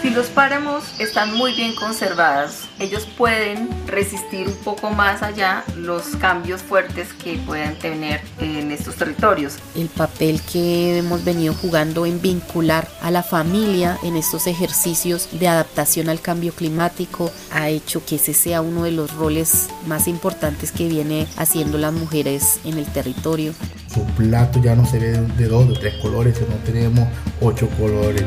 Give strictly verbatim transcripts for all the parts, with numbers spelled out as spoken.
Si los páramos están muy bien conservados, ellos pueden resistir un poco más allá los cambios fuertes que puedan tener en estos territorios. El papel que hemos venido jugando en vincular a la familia en estos ejercicios de adaptación al cambio climático ha hecho que ese sea uno de los roles más importantes que viene haciendo las mujeres en el territorio. Su plato ya no se ve de dos, de tres colores, sino tenemos ocho colores.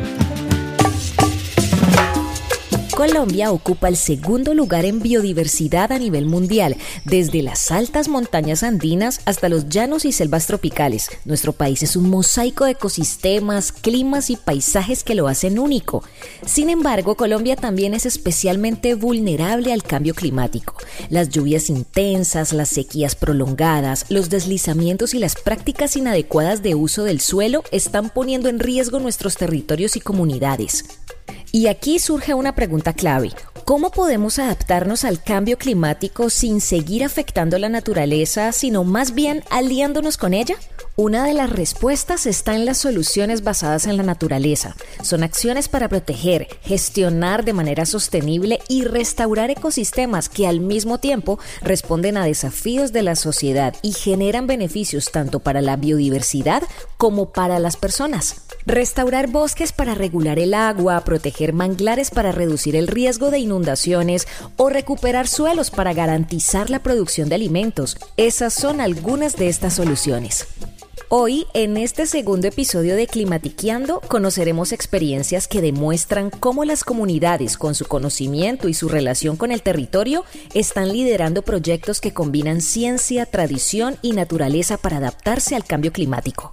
Colombia ocupa el segundo lugar en biodiversidad a nivel mundial, desde las altas montañas andinas hasta los llanos y selvas tropicales. Nuestro país es un mosaico de ecosistemas, climas y paisajes que lo hacen único. Sin embargo, Colombia también es especialmente vulnerable al cambio climático. Las lluvias intensas, las sequías prolongadas, los deslizamientos y las prácticas inadecuadas de uso del suelo están poniendo en riesgo nuestros territorios y comunidades. Y aquí surge una pregunta clave. ¿Cómo podemos adaptarnos al cambio climático sin seguir afectando la naturaleza, sino más bien aliándonos con ella? Una de las respuestas está en las soluciones basadas en la naturaleza. Son acciones para proteger, gestionar de manera sostenible y restaurar ecosistemas que al mismo tiempo responden a desafíos de la sociedad y generan beneficios tanto para la biodiversidad como para las personas. Restaurar bosques para regular el agua, proteger manglares para reducir el riesgo de inundaciones o recuperar suelos para garantizar la producción de alimentos. Esas son algunas de estas soluciones. Hoy, en este segundo episodio de Climatiqueando, conoceremos experiencias que demuestran cómo las comunidades, con su conocimiento y su relación con el territorio, están liderando proyectos que combinan ciencia, tradición y naturaleza para adaptarse al cambio climático.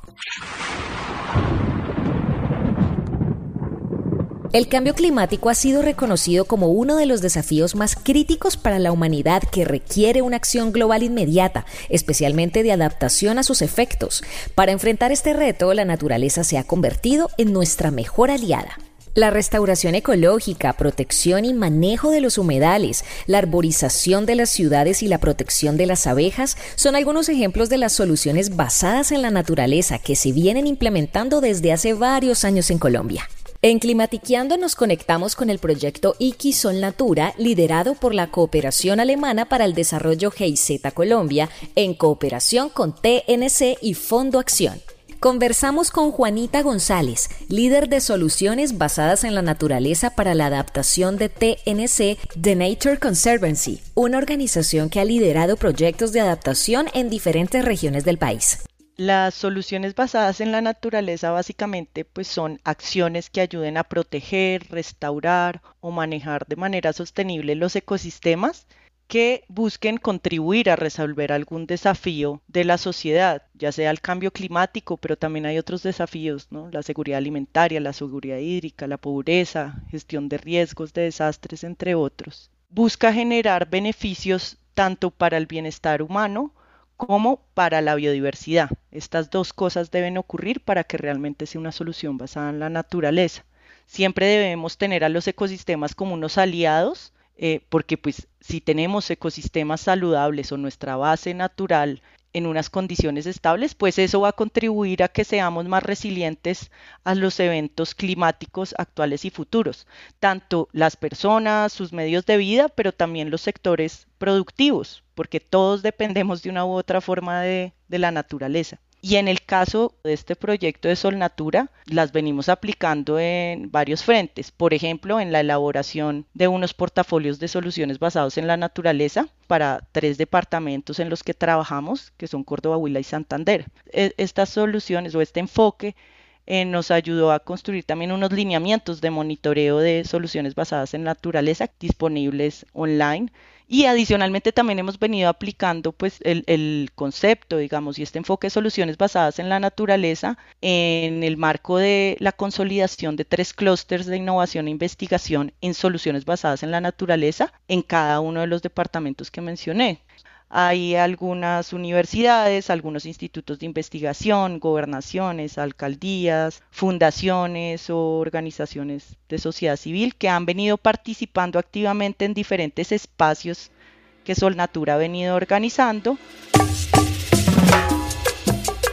El cambio climático ha sido reconocido como uno de los desafíos más críticos para la humanidad que requiere una acción global inmediata, especialmente de adaptación a sus efectos. Para enfrentar este reto, la naturaleza se ha convertido en nuestra mejor aliada. La restauración ecológica, protección y manejo de los humedales, la arborización de las ciudades y la protección de las abejas son algunos ejemplos de las soluciones basadas en la naturaleza que se vienen implementando desde hace varios años en Colombia. En Climatiqueando nos conectamos con el proyecto IKI Sol Natura, liderado por la Cooperación Alemana para el Desarrollo G I Z Colombia, en cooperación con T N C y Fondo Acción. Conversamos con Juanita González, líder de soluciones basadas en la naturaleza para la adaptación de T N C, The Nature Conservancy, una organización que ha liderado proyectos de adaptación en diferentes regiones del país. Las soluciones basadas en la naturaleza básicamente pues son acciones que ayuden a proteger, restaurar o manejar de manera sostenible los ecosistemas que busquen contribuir a resolver algún desafío de la sociedad, ya sea el cambio climático, pero también hay otros desafíos, ¿no? La seguridad alimentaria, la seguridad hídrica, la pobreza, gestión de riesgos, de desastres, entre otros. Busca generar beneficios tanto para el bienestar humano como para la biodiversidad. Estas dos cosas deben ocurrir para que realmente sea una solución basada en la naturaleza. Siempre debemos tener a los ecosistemas como unos aliados, eh, porque pues si tenemos ecosistemas saludables o nuestra base natural en unas condiciones estables, pues eso va a contribuir a que seamos más resilientes a los eventos climáticos actuales y futuros, tanto las personas, sus medios de vida, pero también los sectores productivos, porque todos dependemos de una u otra forma de, de la naturaleza. Y en el caso de este proyecto de Sol Natura, las venimos aplicando en varios frentes. Por ejemplo, en la elaboración de unos portafolios de soluciones basados en la naturaleza para tres departamentos en los que trabajamos, que son Córdoba, Huila y Santander. Estas soluciones o este enfoque eh, nos ayudó a construir también unos lineamientos de monitoreo de soluciones basadas en naturaleza disponibles online. Y adicionalmente también hemos venido aplicando pues el, el concepto, digamos, y este enfoque de soluciones basadas en la naturaleza en el marco de la consolidación de tres clústeres de innovación e investigación en soluciones basadas en la naturaleza en cada uno de los departamentos que mencioné. Hay algunas universidades, algunos institutos de investigación, gobernaciones, alcaldías, fundaciones o organizaciones de sociedad civil que han venido participando activamente en diferentes espacios que Sol Natura ha venido organizando.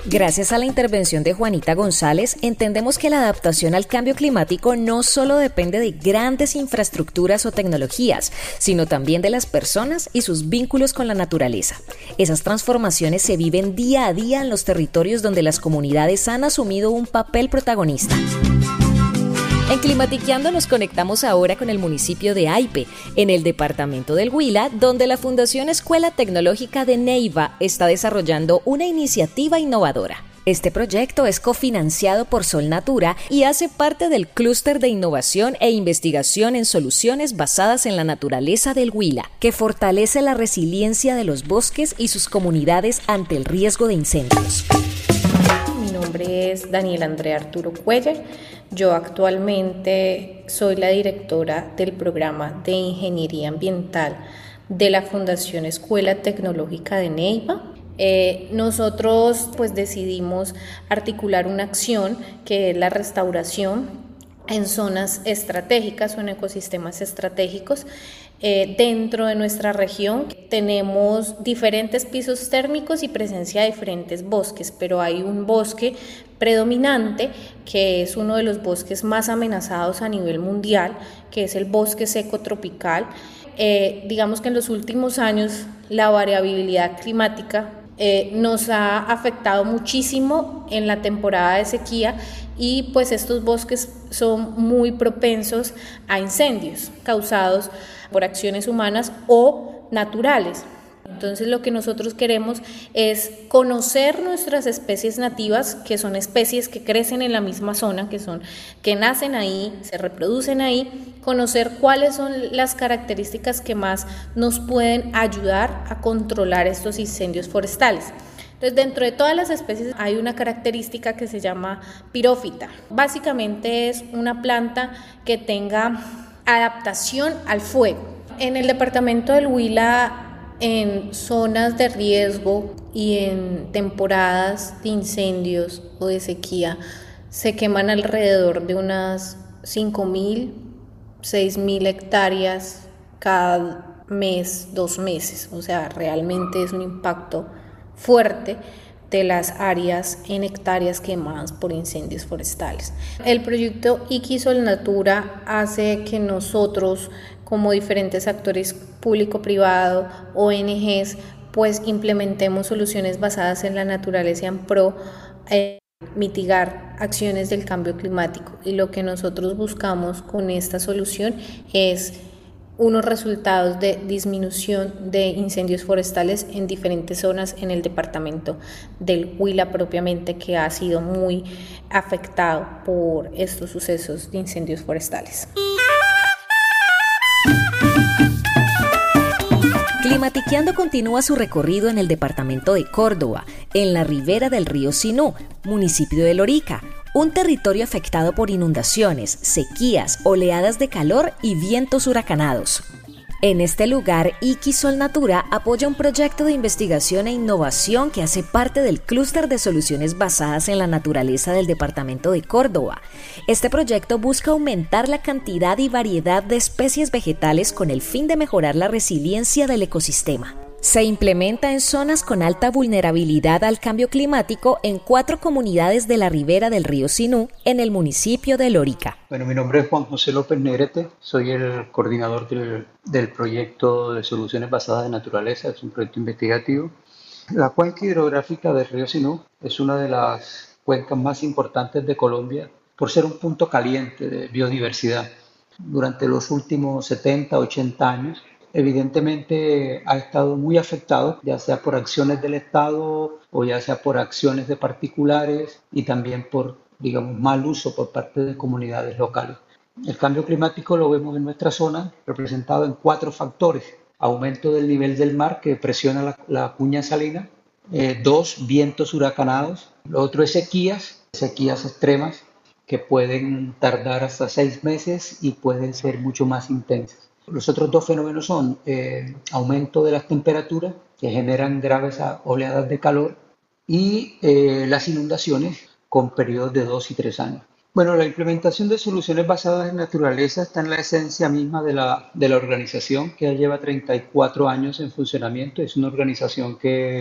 Gracias a la intervención de Juanita González, entendemos que la adaptación al cambio climático no solo depende de grandes infraestructuras o tecnologías, sino también de las personas y sus vínculos con la naturaleza. Esas transformaciones se viven día a día en los territorios donde las comunidades han asumido un papel protagonista. En Climatiqueando nos conectamos ahora con el municipio de Aipe, en el departamento del Huila, donde la Fundación Escuela Tecnológica de Neiva está desarrollando una iniciativa innovadora. Este proyecto es cofinanciado por Sol Natura y hace parte del clúster de innovación e investigación en soluciones basadas en la naturaleza del Huila, que fortalece la resiliencia de los bosques y sus comunidades ante el riesgo de incendios. Mi nombre es Daniela Andrea Arturo Cuellar. Yo actualmente soy la directora del programa de Ingeniería Ambiental de la Fundación Escuela Tecnológica de Neiva. Eh, nosotros pues decidimos articular una acción que es la restauración en zonas estratégicas o en ecosistemas estratégicos. Eh, dentro de nuestra región tenemos diferentes pisos térmicos y presencia de diferentes bosques, pero hay un bosque predominante que es uno de los bosques más amenazados a nivel mundial, que es el bosque seco tropical. Eh, digamos que en los últimos años la variabilidad climática eh, nos ha afectado muchísimo en la temporada de sequía y pues estos bosques son muy propensos a incendios causados por acciones humanas o naturales. Entonces lo que nosotros queremos es conocer nuestras especies nativas, que son especies que crecen en la misma zona, que son que nacen ahí, se reproducen ahí, conocer cuáles son las características que más nos pueden ayudar a controlar estos incendios forestales. Entonces, dentro de todas las especies hay una característica que se llama pirófita. Básicamente es una planta que tenga adaptación al fuego. En el departamento del Huila, en zonas de riesgo y en temporadas de incendios o de sequía, se queman alrededor de unas cinco mil, seis mil hectáreas cada mes, dos meses. O sea, realmente es un impacto fuerte de las áreas en hectáreas quemadas por incendios forestales. El proyecto IKI Sol Natura hace que nosotros, como diferentes actores público-privado, O N Ges, pues implementemos soluciones basadas en la naturaleza en pro de mitigar acciones del cambio climático. Y lo que nosotros buscamos con esta solución es unos resultados de disminución de incendios forestales en diferentes zonas en el departamento del Huila propiamente, que ha sido muy afectado por estos sucesos de incendios forestales. Climatiqueando continúa su recorrido en el departamento de Córdoba, en la ribera del río Sinú, municipio de Lorica, un territorio afectado por inundaciones, sequías, oleadas de calor y vientos huracanados. En este lugar, IKI Sol Natura apoya un proyecto de investigación e innovación que hace parte del clúster de soluciones basadas en la naturaleza del departamento de Córdoba. Este proyecto busca aumentar la cantidad y variedad de especies vegetales con el fin de mejorar la resiliencia del ecosistema. Se implementa en zonas con alta vulnerabilidad al cambio climático en cuatro comunidades de la ribera del río Sinú, en el municipio de Lorica. Bueno, mi nombre es Juan José López Negrete, soy el coordinador del, del proyecto de soluciones basadas en naturaleza, es un proyecto investigativo. La cuenca hidrográfica del río Sinú es una de las cuencas más importantes de Colombia por ser un punto caliente de biodiversidad. Durante los últimos setenta, ochenta años, evidentemente ha estado muy afectado, ya sea por acciones del Estado o ya sea por acciones de particulares y también por, digamos, mal uso por parte de comunidades locales. El cambio climático lo vemos en nuestra zona representado en cuatro factores: aumento del nivel del mar que presiona la, la cuña salina, eh, dos, vientos huracanados, lo otro es sequías, sequías extremas que pueden tardar hasta seis meses y pueden ser mucho más intensas. Los otros dos fenómenos son eh, aumento de las temperaturas, que generan graves oleadas de calor, y eh, las inundaciones con periodos de dos y tres años. Bueno, la implementación de soluciones basadas en naturaleza está en la esencia misma de la, de la organización, que ya lleva treinta y cuatro años en funcionamiento. Es una organización que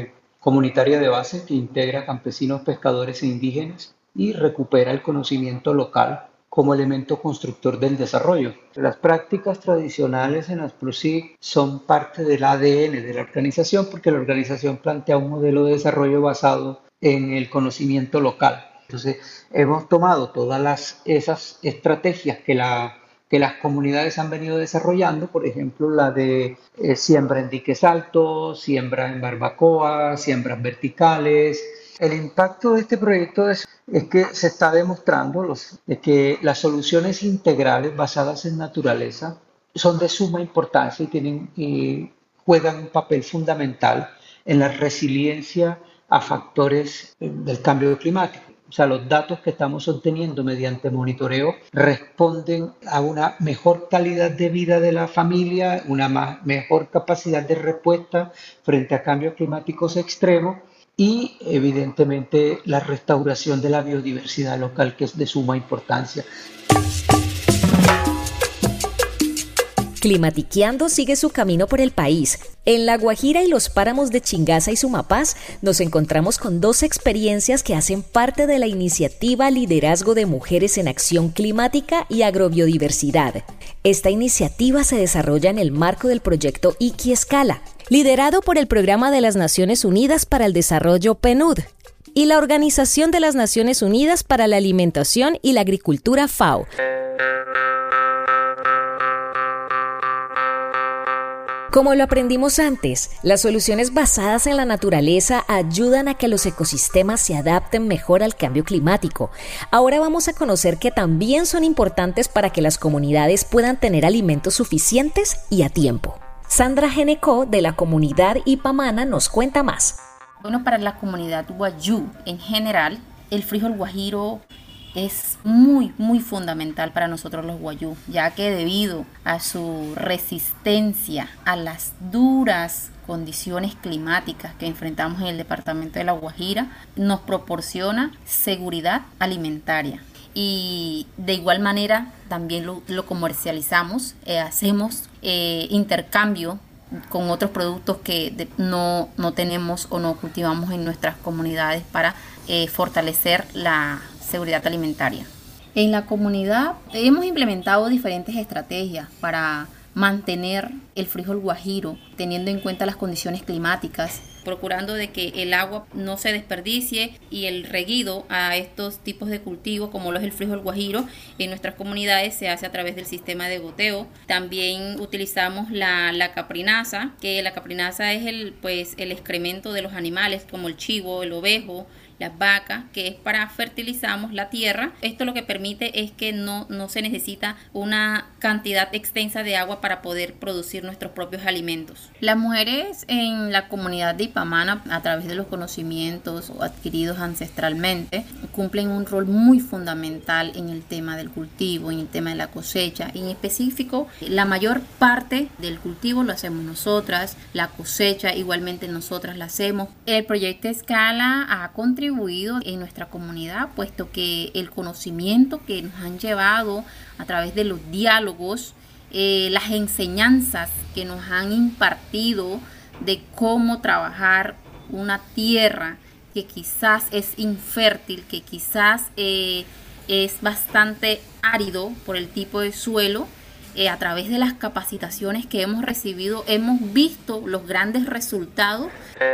comunitaria de base que integra campesinos, pescadores e indígenas y recupera el conocimiento local como elemento constructor del desarrollo. Las prácticas tradicionales en ASPROSIG son parte del A D N de la organización porque la organización plantea un modelo de desarrollo basado en el conocimiento local. Entonces, hemos tomado todas las, esas estrategias que, la, que las comunidades han venido desarrollando, por ejemplo, la de eh, siembra en diques altos, siembra en barbacoa, siembras verticales. El impacto de este proyecto es, es que se está demostrando los, de que las soluciones integrales basadas en naturaleza son de suma importancia y, tienen, y juegan un papel fundamental en la resiliencia a factores del cambio climático. O sea, los datos que estamos obteniendo mediante monitoreo responden a una mejor calidad de vida de la familia, una más, mejor capacidad de respuesta frente a cambios climáticos extremos y, evidentemente, la restauración de la biodiversidad local, que es de suma importancia. Climatiqueando sigue su camino por el país. En La Guajira y los páramos de Chingaza y Sumapaz nos encontramos con dos experiencias que hacen parte de la iniciativa Liderazgo de Mujeres en Acción Climática y Agrobiodiversidad. Esta iniciativa se desarrolla en el marco del proyecto Iqui Escala, liderado por el Programa de las Naciones Unidas para el Desarrollo P N U D y la Organización de las Naciones Unidas para la Alimentación y la Agricultura F A O. Como lo aprendimos antes, las soluciones basadas en la naturaleza ayudan a que los ecosistemas se adapten mejor al cambio climático. Ahora vamos a conocer que también son importantes para que las comunidades puedan tener alimentos suficientes y a tiempo. Sandra Genecó, de la comunidad Ipamana, nos cuenta más. Bueno, para la comunidad Wayuu en general, el frijol guajiro es muy, muy fundamental para nosotros los Wayuu, ya que debido a su resistencia a las duras condiciones climáticas que enfrentamos en el departamento de La Guajira, nos proporciona seguridad alimentaria. Y de igual manera también lo, lo comercializamos, eh, hacemos eh, intercambio con otros productos que de, no, no tenemos o no cultivamos en nuestras comunidades para eh, fortalecer la seguridad alimentaria. En la comunidad hemos implementado diferentes estrategias para mantener el frijol guajiro, teniendo en cuenta las condiciones climáticas, procurando de que el agua no se desperdicie y el reguido a estos tipos de cultivos, como lo es el frijol guajiro, en nuestras comunidades se hace a través del sistema de goteo. También utilizamos la, la caprinaza, que la caprinaza es el, pues, el excremento de los animales, como el chivo, el ovejo, las vacas, que es para fertilizamos la tierra. Esto lo que permite es que no, no se necesita una cantidad extensa de agua para poder producir nuestros propios alimentos. Las mujeres en la comunidad de Ipamana, a través de los conocimientos adquiridos ancestralmente, cumplen un rol muy fundamental en el tema del cultivo, en el tema de la cosecha. En específico, la mayor parte del cultivo lo hacemos nosotras, la cosecha igualmente nosotras la hacemos. El proyecto Escala ha contribuido en nuestra comunidad, puesto que el conocimiento que nos han llevado a través de los diálogos, eh, las enseñanzas que nos han impartido de cómo trabajar una tierra que quizás es infértil, que quizás eh, es bastante árido por el tipo de suelo. Eh, a través de las capacitaciones que hemos recibido, hemos visto los grandes resultados.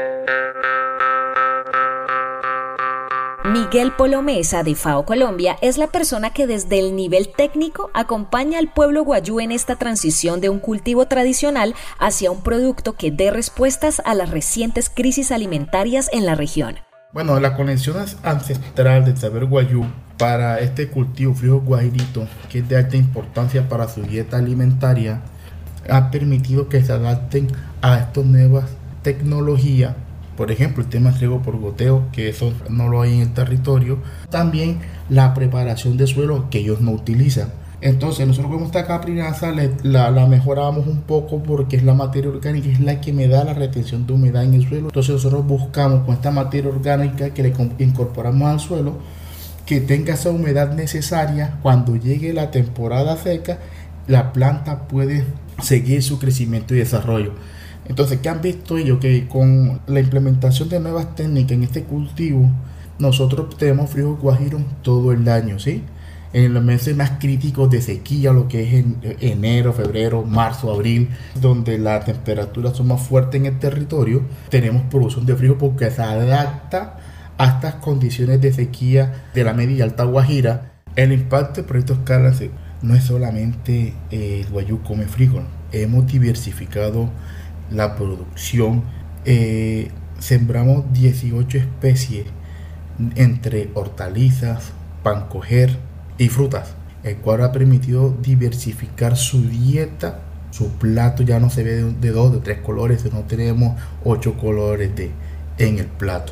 Miguel Polomesa, de F A O Colombia, es la persona que desde el nivel técnico acompaña al pueblo Wayuu en esta transición de un cultivo tradicional hacia un producto que dé respuestas a las recientes crisis alimentarias en la región. Bueno, la conexión ancestral del saber Wayuu para este cultivo frijol guajirito, que es de alta importancia para su dieta alimentaria, ha permitido que se adapten a estas nuevas tecnologías. Por ejemplo, el tema de riego por goteo, que eso no lo hay en el territorio. También la preparación de suelo, que ellos no utilizan. Entonces nosotros con esta caprinaza la, la mejoramos un poco porque es la materia orgánica, es la que me da la retención de humedad en el suelo. Entonces nosotros buscamos con esta materia orgánica que le incorporamos al suelo, que tenga esa humedad necesaria. Cuando llegue la temporada seca, la planta puede seguir su crecimiento y desarrollo. Entonces, ¿qué han visto ellos? Que con la implementación de nuevas técnicas en este cultivo, nosotros tenemos frijol guajiro todo el año, ¿sí? En los meses más críticos de sequía, lo que es en enero, febrero, marzo, abril, donde las temperaturas son más fuertes en el territorio, tenemos producción de frijol porque se adapta a estas condiciones de sequía de la media y alta Guajira. El impacto del proyecto Escala no es solamente eh, el guayú come frijol, hemos diversificado la producción, eh, sembramos dieciocho especies entre hortalizas, pancoger y frutas, el cual ha permitido diversificar su dieta. Su plato ya no se ve de, de dos, de tres colores, sino tenemos ocho colores de, en el plato.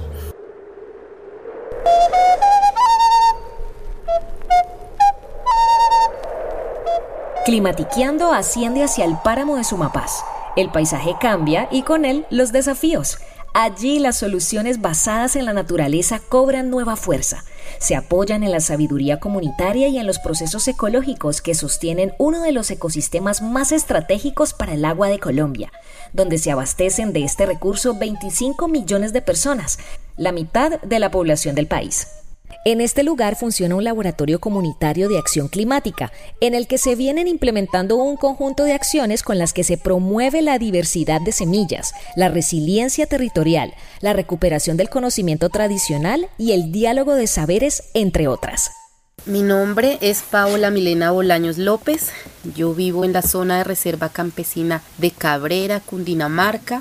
Climatiqueando asciende hacia el páramo de Sumapaz. El paisaje cambia y con él los desafíos. Allí las soluciones basadas en la naturaleza cobran nueva fuerza. Se apoyan en la sabiduría comunitaria y en los procesos ecológicos que sostienen uno de los ecosistemas más estratégicos para el agua de Colombia, donde se abastecen de este recurso veinticinco millones de personas, la mitad de la población del país. En este lugar funciona un laboratorio comunitario de acción climática, en el que se vienen implementando un conjunto de acciones con las que se promueve la diversidad de semillas, la resiliencia territorial, la recuperación del conocimiento tradicional y el diálogo de saberes, entre otras. Mi nombre es Paola Milena Bolaños López. Yo vivo en la zona de reserva campesina de Cabrera, Cundinamarca,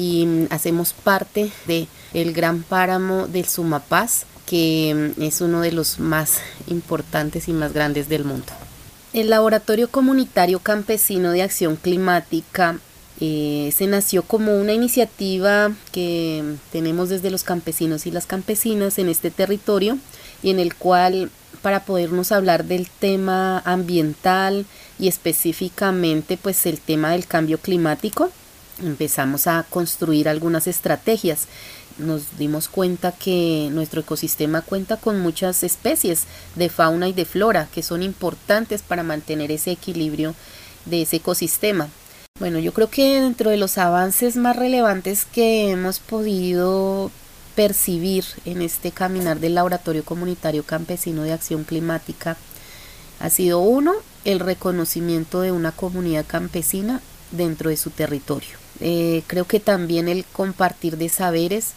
y hacemos parte del Gran Páramo del Sumapaz, que es uno de los más importantes y más grandes del mundo. El Laboratorio Comunitario Campesino de Acción Climática eh, se nació como una iniciativa que tenemos desde los campesinos y las campesinas en este territorio, y en el cual, para podernos hablar del tema ambiental y específicamente pues el tema del cambio climático, empezamos a construir algunas estrategias. Nos dimos cuenta que nuestro ecosistema cuenta con muchas especies de fauna y de flora que son importantes para mantener ese equilibrio de ese ecosistema. Bueno, yo creo que dentro de los avances más relevantes que hemos podido percibir en este caminar del Laboratorio Comunitario Campesino de Acción Climática ha sido, uno, el reconocimiento de una comunidad campesina dentro de su territorio. Eh, creo que también el compartir de saberes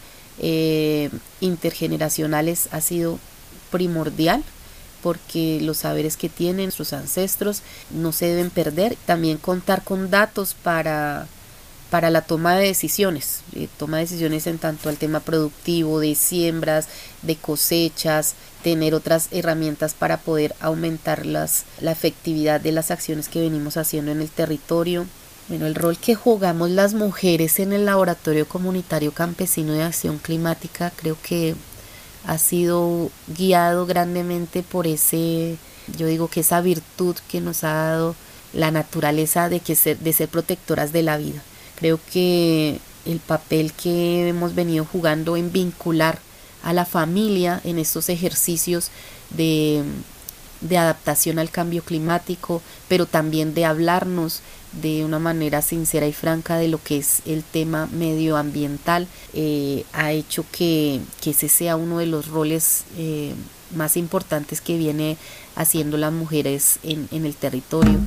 eh, intergeneracionales ha sido primordial, porque los saberes que tienen nuestros ancestros no se deben perder. También contar con datos para, para la toma de decisiones, eh, toma de decisiones en tanto al tema productivo, de siembras, de cosechas, tener otras herramientas para poder aumentar las, la efectividad de las acciones que venimos haciendo en el territorio. Bueno, el rol que jugamos las mujeres en el Laboratorio Comunitario Campesino de Acción Climática creo que ha sido guiado grandemente por ese, yo digo que esa virtud que nos ha dado la naturaleza de, que ser, de ser protectoras de la vida. Creo que el papel que hemos venido jugando en vincular a la familia en estos ejercicios de, de adaptación al cambio climático, pero también de hablarnos de una manera sincera y franca de lo que es el tema medioambiental, eh, ha hecho que, que ese sea uno de los roles eh, más importantes que viene haciendo las mujeres en, en el territorio.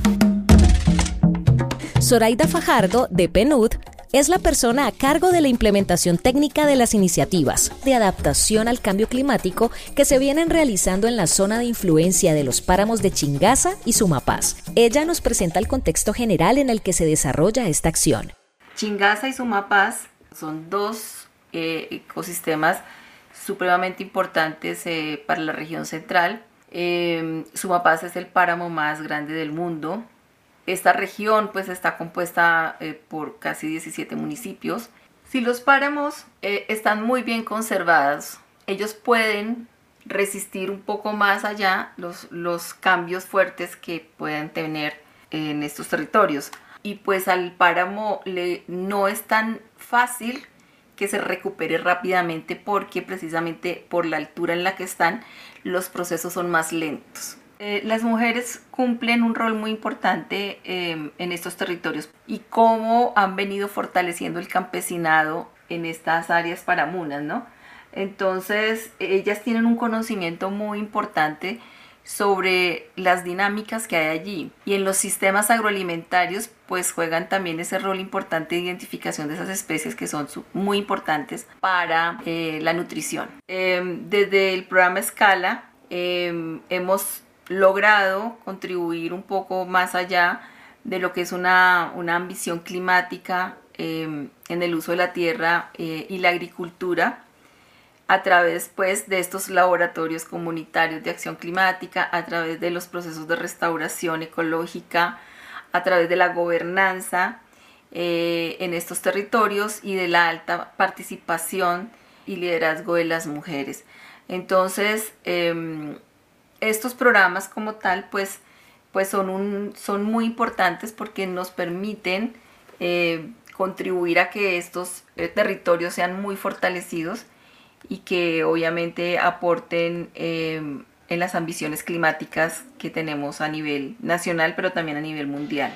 Zoraida Fajardo, de P N U D, es la persona a cargo de la implementación técnica de las iniciativas de adaptación al cambio climático que se vienen realizando en la zona de influencia de los páramos de Chingaza y Sumapaz. Ella nos presenta el contexto general en el que se desarrolla esta acción. Chingaza y Sumapaz son dos eh, ecosistemas supremamente importantes eh, para la región central. Eh, Sumapaz es el páramo más grande del mundo. Esta región pues está compuesta eh, por casi diecisiete municipios. Si los páramos eh, están muy bien conservados, ellos pueden resistir un poco más allá los, los cambios fuertes que pueden tener en estos territorios. Y pues al páramo le, no es tan fácil que se recupere rápidamente, porque precisamente por la altura en la que están los procesos son más lentos. Eh, las mujeres cumplen un rol muy importante eh, en estos territorios y cómo han venido fortaleciendo el campesinado en estas áreas paramunas, ¿no? Entonces, ellas tienen un conocimiento muy importante sobre las dinámicas que hay allí, y en los sistemas agroalimentarios pues juegan también ese rol importante de identificación de esas especies que son muy importantes para eh, la nutrición. Eh, desde el programa Escala eh, hemos logrado contribuir un poco más allá de lo que es una, una ambición climática eh, en el uso de la tierra eh, y la agricultura, a través pues de estos laboratorios comunitarios de acción climática, a través de los procesos de restauración ecológica, a través de la gobernanza eh, en estos territorios y de la alta participación y liderazgo de las mujeres. Entonces, eh, estos programas como tal pues, pues son, un, son muy importantes porque nos permiten eh, contribuir a que estos eh, territorios sean muy fortalecidos y que obviamente aporten eh, en las ambiciones climáticas que tenemos a nivel nacional, pero también a nivel mundial.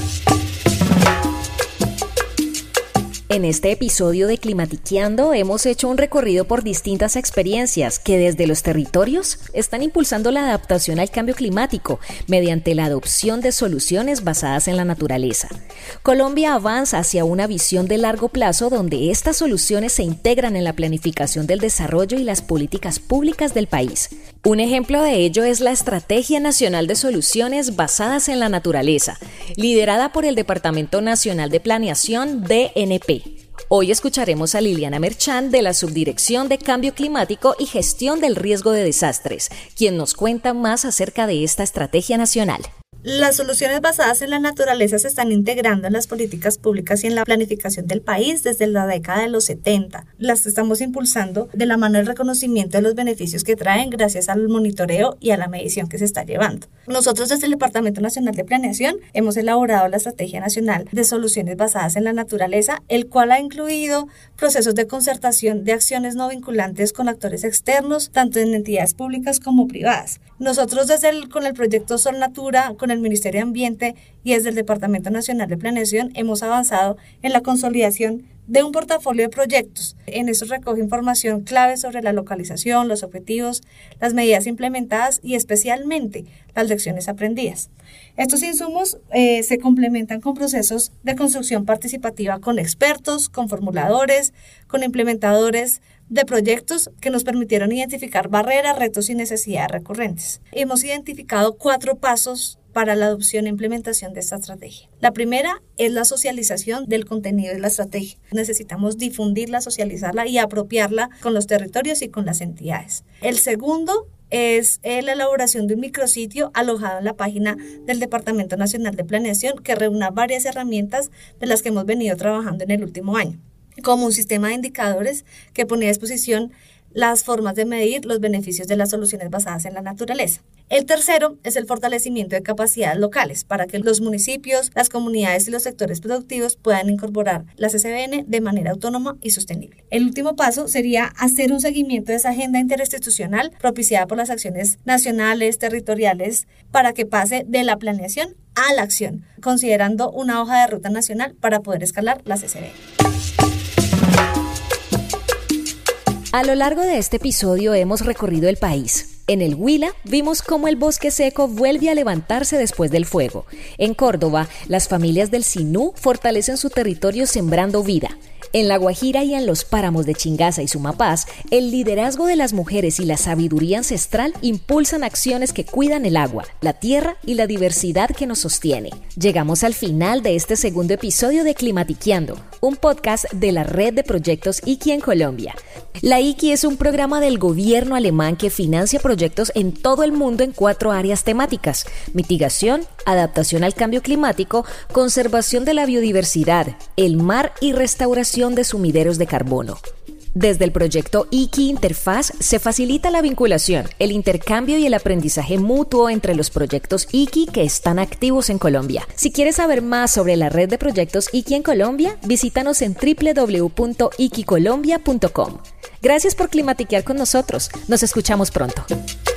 En este episodio de Climatiqueando hemos hecho un recorrido por distintas experiencias que desde los territorios están impulsando la adaptación al cambio climático mediante la adopción de soluciones basadas en la naturaleza. Colombia avanza hacia una visión de largo plazo donde estas soluciones se integran en la planificación del desarrollo y las políticas públicas del país. Un ejemplo de ello es la Estrategia Nacional de Soluciones Basadas en la Naturaleza, liderada por el Departamento Nacional de Planeación D N P. Hoy escucharemos a Liliana Merchán de la Subdirección de Cambio Climático y Gestión del Riesgo de Desastres, quien nos cuenta más acerca de esta estrategia nacional. Las soluciones basadas en la naturaleza se están integrando en las políticas públicas y en la planificación del país desde la década de los setenta. Las estamos impulsando de la mano del reconocimiento de los beneficios que traen gracias al monitoreo y a la medición que se está llevando. Nosotros desde el Departamento Nacional de Planeación hemos elaborado la Estrategia Nacional de Soluciones Basadas en la Naturaleza, el cual ha incluido procesos de concertación de acciones no vinculantes con actores externos, tanto en entidades públicas como privadas. Nosotros desde el, con el proyecto Sol Natura, con el Ministerio de Ambiente y desde el Departamento Nacional de Planeación hemos avanzado en la consolidación de un portafolio de proyectos. En eso recoge información clave sobre la localización, los objetivos, las medidas implementadas y especialmente las lecciones aprendidas. Estos insumos eh, se complementan con procesos de construcción participativa con expertos, con formuladores, con implementadores de proyectos que nos permitieron identificar barreras, retos y necesidades recurrentes. Hemos identificado cuatro pasos para la adopción e implementación de esta estrategia. La primera es la socialización del contenido de la estrategia. Necesitamos difundirla, socializarla y apropiarla con los territorios y con las entidades. El segundo es la elaboración de un micrositio alojado en la página del Departamento Nacional de Planeación que reúna varias herramientas de las que hemos venido trabajando en el último año, como un sistema de indicadores que pone a disposición las formas de medir los beneficios de las soluciones basadas en la naturaleza. El tercero es el fortalecimiento de capacidades locales para que los municipios, las comunidades y los sectores productivos puedan incorporar las S B N de manera autónoma y sostenible. El último paso sería hacer un seguimiento de esa agenda interinstitucional propiciada por las acciones nacionales, territoriales, para que pase de la planeación a la acción, considerando una hoja de ruta nacional para poder escalar las S B N. A lo largo de este episodio hemos recorrido el país. En el Huila vimos cómo el bosque seco vuelve a levantarse después del fuego. En Córdoba, las familias del Sinú fortalecen su territorio sembrando vida. En La Guajira y en los páramos de Chingaza y Sumapaz, el liderazgo de las mujeres y la sabiduría ancestral impulsan acciones que cuidan el agua, la tierra y la diversidad que nos sostiene. Llegamos al final de este segundo episodio de Climatiqueando, un podcast de la red de proyectos I C I en Colombia. La I C I es un programa del gobierno alemán que financia proyectos en todo el mundo en cuatro áreas temáticas: mitigación, adaptación al cambio climático, conservación de la biodiversidad, el mar y restauración de sumideros de carbono. Desde el proyecto I C I Interfaz se facilita la vinculación, el intercambio y el aprendizaje mutuo entre los proyectos I C I que están activos en Colombia. Si quieres saber más sobre la red de proyectos I C I en Colombia, visítanos en doble u doble u doble u punto i c i colombia punto com. Gracias por climatiquear con nosotros. Nos escuchamos pronto.